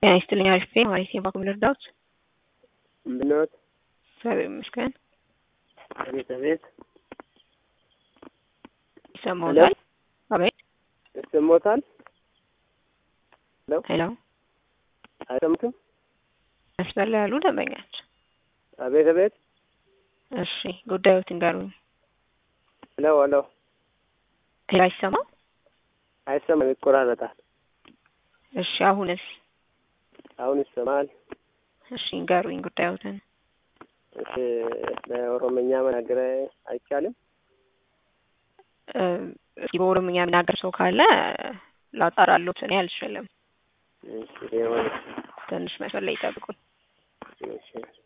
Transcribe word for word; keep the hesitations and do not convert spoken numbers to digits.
ጤና ይስጥልኝ አሪፍ ነኝ ማለት ነው። ልርዳዎት? ምንድነው? እግዚአብሔር ይመስገን። አቤት አቤት። ይሰማዎታል? አቤት ይሰማዎታል? ሄሎ ሄሎ አይሰሙትም? መስመር ላይ ያሉ ደንበኛች። አቤት አቤት። እሺ ጉዳዮትን ንገሩኝ። ሄሎ ሄሎ ሄሎ አይሰማም? አይሰማም፣ ይቆራረጣል። እሺ አሁንስ? አሁን ይሰማል። እሺ ንገሩኝ ጉዳዮትን። እሺ በኦሮምኛ መናገር አይቻልም? እስኪ በኦሮምኛ የሚናገር ሰው ካለ ላጣራሎት፣ እኔ አልችልም። እሺ ይሁን። ትንሽ መስመር ላይ ይጠብቁኝ። እሺ